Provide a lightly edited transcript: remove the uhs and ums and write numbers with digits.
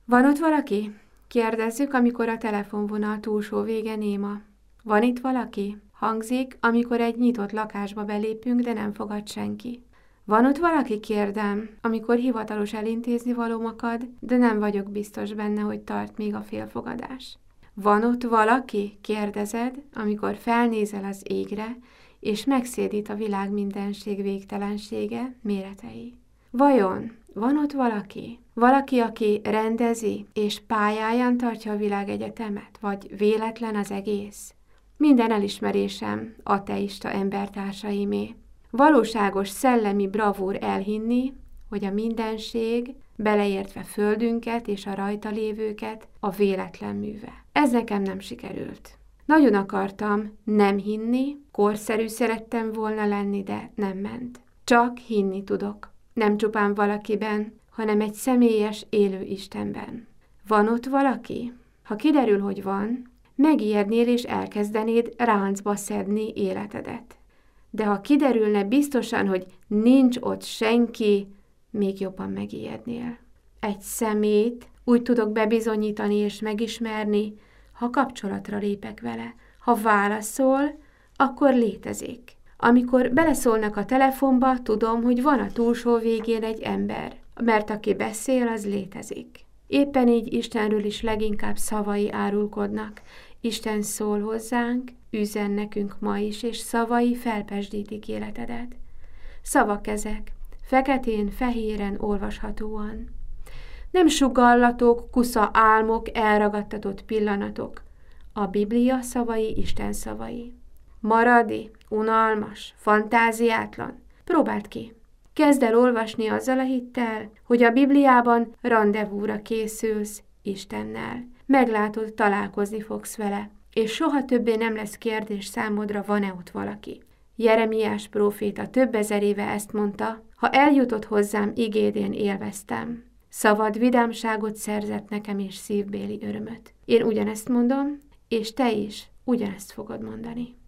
Van ott valaki? Kérdezzük, amikor a telefonvonal túlsó vége néma. Van itt valaki? Hangzik, amikor egy nyitott lakásba belépünk, de nem fogad senki. Van ott valaki, kérdem, amikor hivatalos elintézni valóm akad, de nem vagyok biztos benne, hogy tart még a félfogadás. Van ott valaki, kérdezed, amikor felnézel az égre, és megszédít a világ mindenség végtelensége, méretei. Vajon van ott valaki? Valaki, aki rendezi és pályáján tartja a világegyetemet, vagy véletlen az egész? Minden elismerésem ateista embertársaimé. Valóságos szellemi bravúr elhinni, hogy a mindenség, beleértve földünket és a rajta lévőket, a véletlen műve. Ez nekem nem sikerült. Nagyon akartam nem hinni, korszerű szerettem volna lenni, de nem ment. Csak hinni tudok. Nem csupán valakiben, hanem egy személyes, élő Istenben. Van ott valaki? Ha kiderül, hogy van, megijednél és elkezdenéd ráncba szedni életedet. De ha kiderülne biztosan, hogy nincs ott senki, még jobban megijednél. Egy szemét úgy tudok bebizonyítani és megismerni, ha kapcsolatra lépek vele. Ha válaszol, akkor létezik. Amikor beleszólnak a telefonba, tudom, hogy van a túlsó végén egy ember, mert aki beszél, az létezik. Éppen így Istenről is leginkább szavai árulkodnak. Isten szól hozzánk, üzen nekünk ma is, és szavai felpesdítik életedet. Szavak ezek, feketén-fehéren olvashatóan. Nem sugallatok, kusza álmok, elragadtatott pillanatok. A Biblia szavai Isten szavai. Maradi, unalmas, fantáziátlan. Próbáld ki. Kezd el olvasni azzal a hittel, hogy a Bibliában randevúra készülsz Istennel. Meglátod, találkozni fogsz vele, és soha többé nem lesz kérdés számodra, van-e ott valaki. Jeremiás próféta több ezer éve ezt mondta, ha eljutott hozzám, igédén élveztem. Szavad vidámságot szerzett nekem és szívbéli örömöt. Én ugyanezt mondom, és te is ugyanezt fogod mondani.